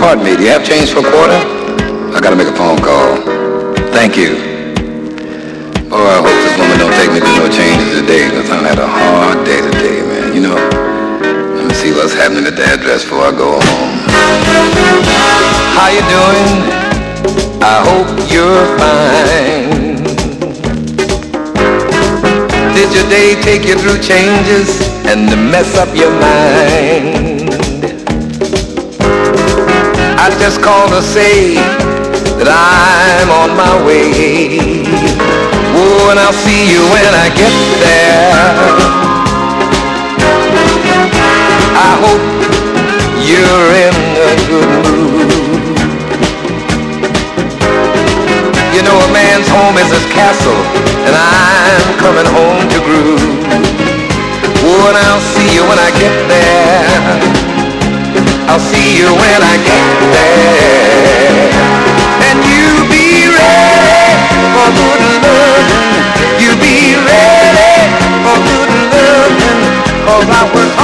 pardon me, do you have change for a quarter? I gotta make a phone call. Thank you. Oh, I hope this woman don't take me to no changes today, because I've had a hard day today, man. You know, let me see what's happening at the address before I go home. How you doing? I hope you're fine. Did your day take you through changes and mess up your mind? I just called to say that I'm on my way. Oh, and I'll see you when I get there. I hope you're in a good mood. You know, a man's home is his castle, and I'm coming home to groove. Oh, and I'll see you when I get there. I'll see you when I get there.